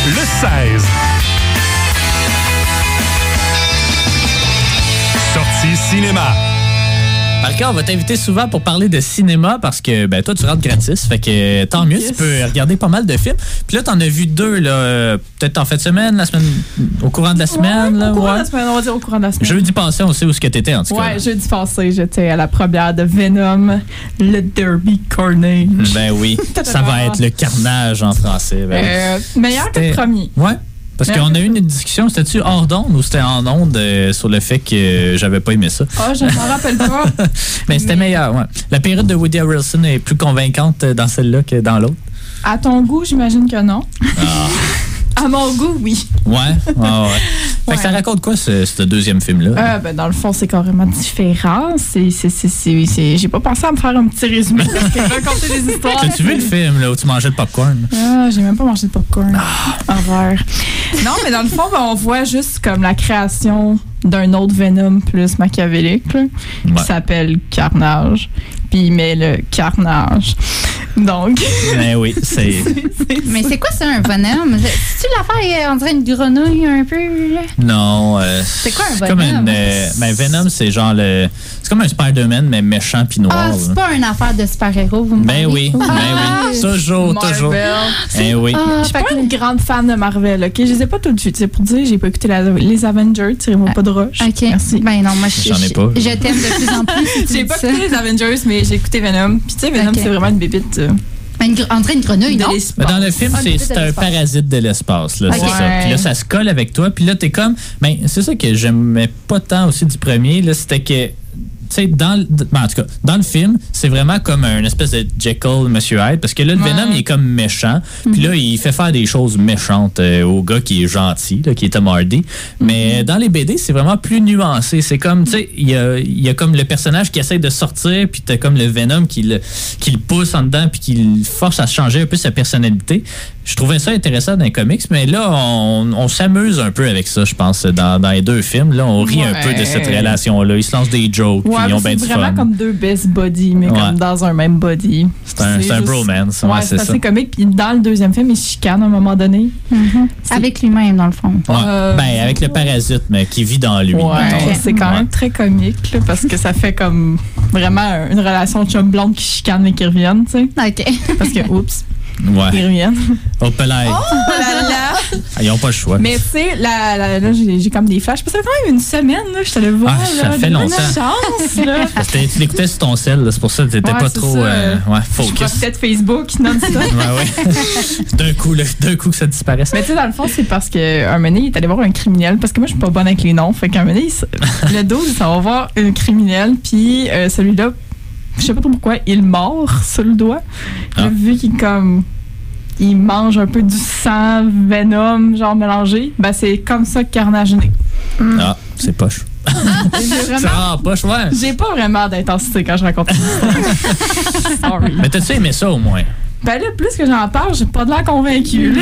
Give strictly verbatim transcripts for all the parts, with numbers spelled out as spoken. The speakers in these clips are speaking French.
le seize. Sortie cinéma. Marc, on va t'inviter souvent pour parler de cinéma parce que ben toi tu rentres gratis, fait que tant mieux, yes. Tu peux regarder pas mal de films. Puis là t'en as vu deux là, peut-être en fin de semaine, la semaine, au courant de la semaine. Ouais, là, au courant ouais. de la semaine, on va dire au courant de la semaine. Jeudi passé, on sait où ce que t'étais en tout cas. Ouais, jeudi passé, j'étais à la première de Venom, le Derby Carnage. Ben oui, ça va être le carnage en français. Ben euh, oui. Meilleur que le premier. Ouais. Parce Mais qu'on a eu une discussion, c'était-tu hors d'onde ou c'était en onde euh, sur le fait que j'avais pas aimé ça? Ah, oh, je m'en rappelle pas. Mais c'était Mais... meilleur, ouais. La période de Woody Harrelson est plus convaincante dans celle-là que dans l'autre. À ton goût, j'imagine que non. Ah. À mon goût, oui. Ouais, ouais, ouais. Fait ouais. que ça raconte quoi, ce, ce deuxième film-là? Euh, ben, dans le fond, c'est carrément différent. C'est, c'est, c'est, c'est, c'est... J'ai pas pensé à me faire un petit résumé parce que raconter des histoires. T'as-tu vu le film là, où tu mangeais de popcorn? Ah, j'ai même pas mangé de popcorn. Ah. Horreur. Non, mais dans le fond, ben, on voit juste comme la création d'un autre Venom plus machiavélique là, ouais. qui s'appelle Carnage. Puis il met le carnage. Donc. Ben oui, c'est. c'est, c'est mais c'est quoi ça, un Venom? C'est-tu l'affaire, on dirait une grenouille un peu? Là? Non. Euh, c'est quoi un Venom? Comme une, euh, ben Venom, c'est genre le. C'est comme un Spider-Man, mais méchant puis noir. Ah, c'est là. Pas une affaire de super-héros, vous me Ben oui, ben ah, oui. Toujours, Marvel. toujours. Ben oui. Ah, je suis pas une grande fan de Marvel, OK? Je les ai pas tout de suite. C'est pour dire, j'ai pas écouté la, les Avengers, tirez-moi pas de roche. OK. Merci. Ben non, moi, je, J'en ai pas. Je, je t'aime de plus en plus. Si j'ai pas ça. écouté les Avengers, mais j'ai écouté Venom. Puis tu sais, Venom, okay. c'est vraiment une bébite. Euh, Une, en train de grenouille, non? Mais dans le film, ah, c'est, c'est un parasite de l'espace. Là, okay. c'est ça. Puis là, ça se colle avec toi. Puis là, t'es comme... Ben, c'est ça que j'aimais pas tant aussi du premier. Là, c'était que... Tu sais, dans, ben, en tout cas, dans le film, c'est vraiment comme un espèce de Jekyll, Monsieur Hyde, parce que là, le ouais. Venom, il est comme méchant, mm-hmm. puis là, il fait faire des choses méchantes euh, au gars qui est gentil, là, qui est Tom Hardy. Mais mm-hmm. dans les B D, c'est vraiment plus nuancé. C'est comme, tu sais, il y a, y a comme le personnage qui essaie de sortir, puis t'as comme le Venom qui le, qui le pousse en dedans, puis qui le force à changer un peu sa personnalité. Je trouvais ça intéressant dans les comics, mais là, on, on s'amuse un peu avec ça, je pense, dans, dans les deux films. Là, on rit ouais. un peu de cette relation-là. Ils se lancent des jokes, ouais, ils ont bien du fun. C'est vraiment comme deux best buddies, mais ouais. comme dans un même body. C'est un, c'est c'est un bromance. Ouais, ouais, c'est, c'est assez ça. comique. Puis dans le deuxième film, il se chicane à un moment donné. Mm-hmm. Avec lui-même, dans le fond. Ouais. Euh, ben, avec le parasite, mais qui vit dans lui. Ouais, okay. C'est quand ouais. même très comique, là, parce que ça fait comme vraiment une relation de chum blonde qui chicane mais qui reviennent, tu sais. OK. Parce que, oups. Ouais. Ils reviennent. Oh, là là! Ah, ils n'ont pas le choix. Mais tu sais, là, là, là j'ai, j'ai comme des flashs. Parce que ça fait quand même une semaine, là, je t'allais voir. Ah, ça là, fait longtemps. Chance, là. Parce que tu l'écoutais sur ton sel, là, c'est pour ça que tu n'étais ouais, pas trop euh, ouais, focus. Je peut-être Facebook, non-stop. ouais, ouais. d'un, coup, là, d'un coup que ça disparaisse. Mais tu sais, dans le fond, c'est parce qu'un moment donné, il est allé voir un criminel. Parce que moi, je suis pas bonne avec les noms. Fait qu'un moment donné, le douze, ça va voir un criminel. Puis euh, celui-là, je sais pas trop pourquoi, il mord sur le doigt. Ah. J'ai vu qu'il comme... il mange un peu du sang, Venom, genre mélangé. Ben, c'est comme ça que Carnage est né. Mm. Ah, c'est poche. Vraiment, c'est vraiment poche, ouais. J'ai pas vraiment d'intensité quand je raconte ça. Sorry. Mais t'as-tu aimé ça au moins? Ben là, plus que j'en parle, j'ai pas de l'air convaincue.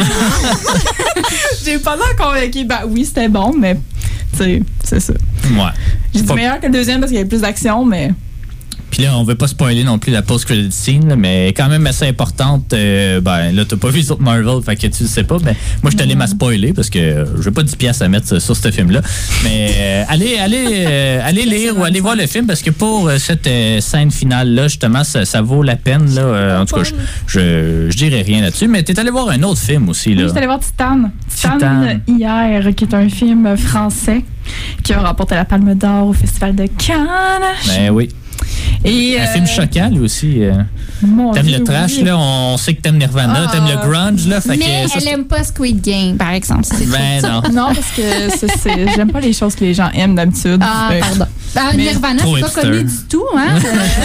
j'ai pas de l'air convaincue. Ben oui, c'était bon, mais tu sais, c'est ça. Ouais. J'ai dit pas... meilleur que le deuxième parce qu'il y avait plus d'action, mais... Puis là, on veut pas spoiler non plus la post-credit scene, là, mais quand même assez importante. Euh, ben là, t'as pas vu les autres Marvel, fait que tu le sais pas. Mais moi, je suis allé mm-hmm. m'a spoiler parce que je veux pas dix piastres à mettre sur ce film-là. Mais euh, allez, allez, euh, allez lire ou allez voir le film parce que pour euh, cette euh, scène finale-là, justement, ça, ça vaut la peine. Là, euh, en tout cas, je, je, je dirais rien là-dessus. Mais t'es allé voir un autre film aussi. Là. Oui, j'étais allé voir Titan. Titan. Titan hier, qui est un film français qui a remporté la Palme d'Or au Festival de Cannes. Ben oui. Et un euh, film choquant, lui aussi. Euh, t'aimes Dieu, le trash, oui. là, on sait que t'aimes Nirvana, oh, t'aimes le grunge, là. Fait mais que, ça, elle aime pas Squid Game, par exemple. C'est ben non. Non, parce que c'est, c'est, j'aime pas les choses que les gens aiment d'habitude. Ah, fait. Pardon. Ah, Nirvana, c'est pas connu du tout, hein?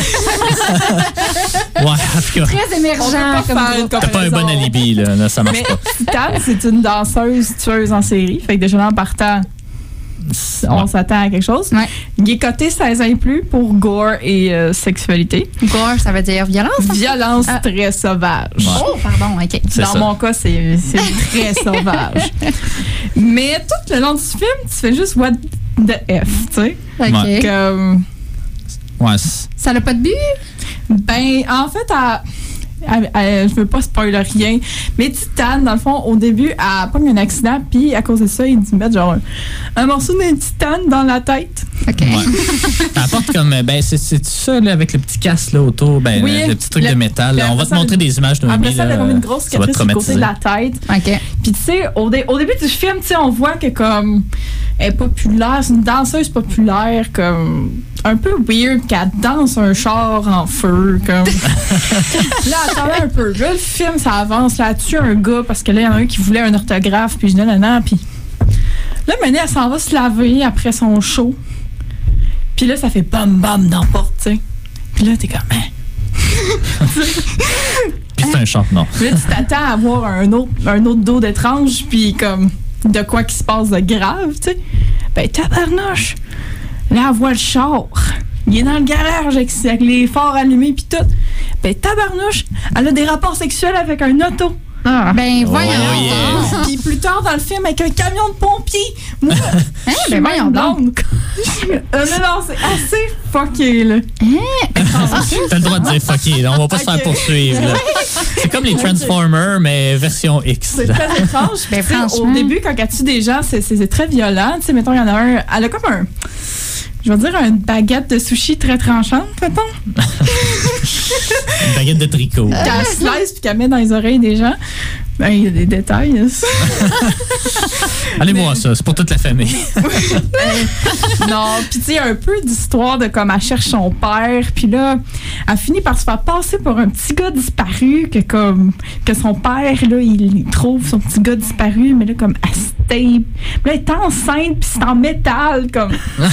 Ouais, en tout cas. Très émergent comme groupe. T'as pas un bon alibi, là, là ça marche mais pas. Titan, c'est une danseuse tueuse en série. Fait que déjà en partant, on ouais. s'attend à quelque chose. Ouais. Il est coté seize ans et plus pour gore et euh, sexualité. Gore, ça veut dire violence? Violence ah. très sauvage. Ouais. Oh, pardon, OK. C'est Dans ça. Mon cas, c'est, c'est très sauvage. Mais tout le long du film, tu fais juste what the F, tu sais. OK. Ouais. Comme... Ouais. Ça n'a pas de but? Ben, en fait, à... Elle, elle, je veux pas spoiler rien. Mais Titane, dans le fond, au début, elle pogne un accident, puis à cause de ça, ils mettent genre un, un morceau d'un titane dans la tête. OK. Ouais. Elle apporte comme, ben, c'est, c'est ça, là, avec le petit casque, là, autour, ben, Oui, le, le petit truc le- de métal. Là. On va te ça, montrer le- des images de Après ça, elle a comme une grosse cicatrice sur le côté de la tête. OK. Puis tu sais, au, dé- au début du film, tu sais, on voit que comme elle est populaire, c'est une danseuse populaire, comme un peu weird qu'elle danse un char en feu, comme. Là, attendez un peu. Là, le film, ça avance. Là, elle tue un gars parce que là, il y en a un qui voulait un orthographe, puis je dis non, non, puis là, maintenant, elle s'en va se laver après son show. Puis là, ça fait bam bam dans la porte, tu sais. Puis là, t'es comme. Hein? Puis c'est un chantement. Là, tu t'attends à voir un autre, un autre dos d'étrange, puis comme de quoi qui se passe de grave, tu sais. Ben, tabarnouche! Là, elle voit le char. Il est dans le garage avec, avec les phares allumés, puis tout. Ben, tabarnouche! Elle a des rapports sexuels avec un auto. Ah. Ben, voyons. Oh, yeah. Puis plus tard dans le film, avec un camion de pompiers. Moi, Hein? je Ben, voyons donc. donc. euh, non, non, c'est assez fucké, là. T'as le droit de dire fucké, là. On va pas se Ok. faire poursuivre, là. C'est comme les Transformers, mais version X. C'est là. très étrange. Ben, Puis, tu sais, franchement. au début, quand elle tue des gens, c'est, c'est, c'est très violent. Tu sais, mettons, il y en a un. Elle a comme un. Je vais dire une baguette de sushi très tranchante, mettons. Une baguette de tricot. Qu'elle slice puis qu'elle met dans les oreilles des gens. Ben, il y a des détails. Hein. Allez voir ça, c'est pour toute la famille. Non, puis tu sais, un peu d'histoire de comme elle cherche son père, puis là, elle finit par se faire passer pour un petit gars disparu, que comme, que son père, là, il, il trouve son petit gars disparu, mais là, comme, elle se tape. Puis là, elle est enceinte, puis c'est en métal, comme.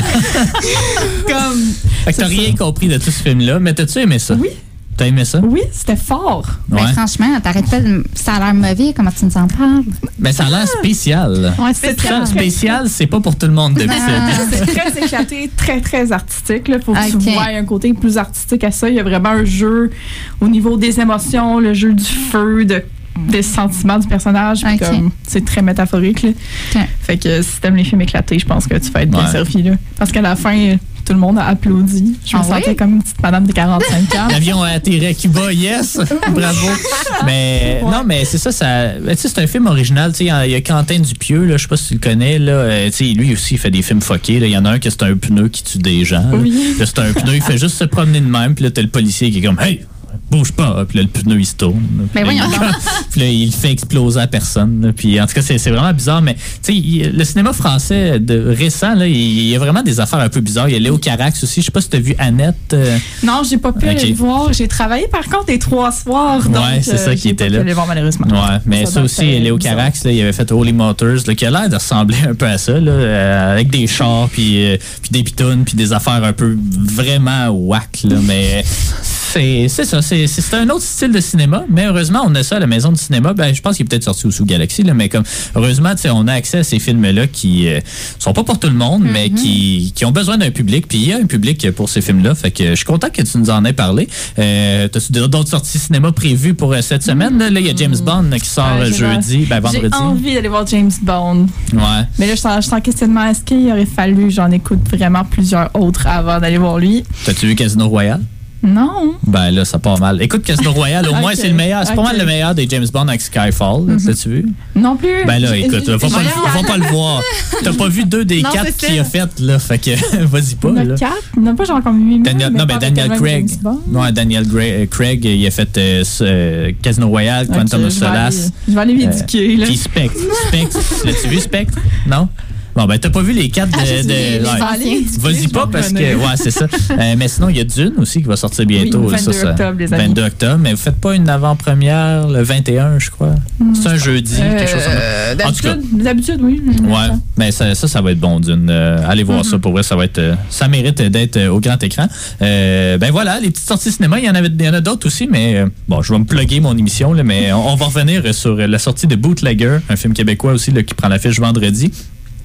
comme. Fait que t'as rien compris de tout ce film-là, mais t'as-tu aimé ça? Oui. T'as aimé ça? Oui, c'était fort. Ben, Ouais. franchement, t'arrêtes pas de. Ça a l'air mauvais, comment tu nous en parles? Mais ça a l'air spécial. Ouais, C'est Ça, très- spécial, c'est pas pour tout le monde d'habitude. C'est très éclaté, très, très artistique. Là. Faut que Ok. tu vois un côté plus artistique à ça. Il y a vraiment un jeu au niveau des émotions, le jeu du feu, de, des sentiments du personnage. Puis Ok. comme, c'est très métaphorique. Là. Ok. Fait que si t'aimes les films éclatés, je pense que tu vas être bien Ouais. servi. Là. Parce qu'à la fin, tout le monde a applaudi. Je me Ah sentais oui? comme une petite madame de quarante-cinq ans. L'avion a atterri à Cuba, yes! Bravo! Mais Ouais. non, mais c'est ça, ça ben, tu sais, c'est un film original. Tu sais, il y a- il y a Quentin Dupieux, là, je sais pas si tu le connais. Là, euh, tu sais, lui aussi, il fait des films fuckés. Là. Il y en a un qui c'est un pneu qui tue des gens. Là. Oui. Là, c'est un pneu, il fait juste se promener de même. Puis là, t'as le policier qui est comme, hey! Bouge pas, puis là, le pneu, il se tourne. Mais Puis là, voyons il- donc. Puis là, il le fait exploser à personne. Là. Puis en tout cas, c'est, c'est vraiment bizarre. Mais tu sais, il- le cinéma français de, récent, là, il, il y a vraiment des affaires un peu bizarres. Il y a Léo Carax aussi. Je sais pas si tu as vu Annette. euh, Non, j'ai pas pu Ok. aller le voir. J'ai travaillé par contre les trois soirs. Donc, Ouais, c'est ça euh, qui j'ai était pas pu là. aller le voir malheureusement. Ouais, mais Ça ça, doit aussi, faire Léo bizarre. Carax, là, il avait fait Holy Motors, là, qui a l'air de ressembler un peu à ça, là, euh, avec des chars, puis, euh, puis des pitounes, puis des affaires un peu vraiment whack, là, mais c'est, c'est ça, c'est, c'est, c'est un autre style de cinéma, mais heureusement, on a ça à la maison du cinéma. Ben, je pense qu'il est peut-être sorti aussi au Galaxy, là, mais comme, heureusement, tu sais, on a accès à ces films-là qui euh, sont pas pour tout le monde, mais qui, qui ont besoin d'un public, puis il y a un public pour ces films-là, fait que je suis content que tu nous en aies parlé. Euh, t'as-tu d'autres sorties cinéma prévues pour euh, cette semaine? Là, Là, il y a James Bond là, qui sort Ouais, euh, j'ai jeudi, ben vendredi. J'ai envie d'aller voir James Bond. Ouais. Mais là, je suis en- je suis en questionnement. Est-ce qu'il aurait fallu j'en écoute vraiment plusieurs autres avant d'aller voir lui? T'as-tu vu Casino Royale? Non. Ben là, ça part mal. Écoute Casino Royale, au moins Ok, c'est le meilleur. C'est pas ok. mal le meilleur des James Bond avec Skyfall. là. T'as-tu vu? Non plus. Ben là, J'ai- écoute, j'ai- va pas, j'ai- le, va pas le voir. T'as pas vu deux des Non, quatre c'est qu'il ça. a fait, là. Fait que vas-y pas, Il y en là. a quatre. Il n'y en a pas genre comme huit. Daniel, non, ben Daniel Craig. Non, Daniel Gray- euh, Craig, il a fait euh, ce, euh, Casino Royale, Quantum of Solace. Je vais aller m'éduquer. là. Puis Spectre. Spectre. L'as-tu vu, Spectre? Non? Bon, ben, t'as pas vu les quatre de. Ah, juste de- les- les ouais. anciens. Vas-y pas parce que. Ouais, c'est ça. Euh, mais sinon, il y a Dune aussi qui va sortir bientôt. Oui, là, ça, vingt-deux ça- octobre, les amis. vingt-deux octobre. Mais vous faites pas une avant-première le vingt et un, je crois. C'est un jeudi, quelque chose comme ça. Euh, En tout cas. D'habitude, d'habitude, oui. Ouais, mais ça, ça, ça va être bon, Dune. Euh, allez voir ça, pour vrai, ça va être, euh, ça mérite d'être euh, au grand écran. Euh, ben voilà, les petites sorties cinéma, il y en avait, il y en a d'autres aussi, mais euh, bon, je vais me plugger mon émission, là, mais on, on va revenir sur la sortie de Bootlegger, un film québécois aussi là, qui prend l'affiche vendredi.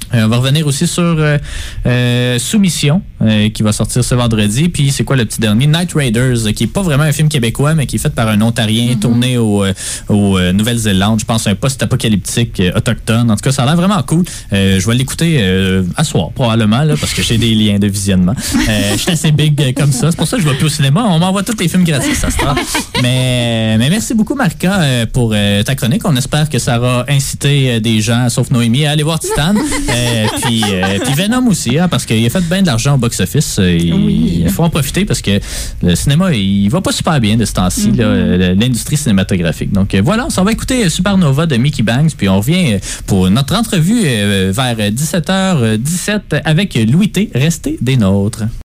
Euh, on va revenir aussi sur euh, euh, Soumission, euh, qui va sortir ce vendredi. Puis c'est quoi le petit dernier? Night Raiders, qui est pas vraiment un film québécois, mais qui est fait par un Ontarien, mm-hmm. tourné au, euh, au euh, Nouvelle-Zélande. Je pense un post-apocalyptique euh, autochtone. En tout cas, ça a l'air vraiment cool. Euh, je vais l'écouter euh, à soir, probablement, là, parce que j'ai des liens de visionnement. Euh, je suis assez big euh, comme ça. C'est pour ça que je vais plus au cinéma. On m'envoie tous les films gratuits, ça se passe. Mais, mais merci beaucoup, Marika, euh, pour euh, ta chronique. On espère que ça aura incité euh, des gens, sauf Noémie, à aller voir Titan. Euh, puis, euh, puis Venom aussi, hein, parce qu'il a fait bien de l'argent au box-office. Il, oui. il faut en profiter parce que le cinéma, il va pas super bien de ce temps-ci, mm-hmm. là, l'industrie cinématographique. Donc voilà, on s'en va écouter Supernova de Mickey Banks, puis on revient pour notre entrevue vers dix-sept heures dix-sept avec Louis T. Restez des nôtres.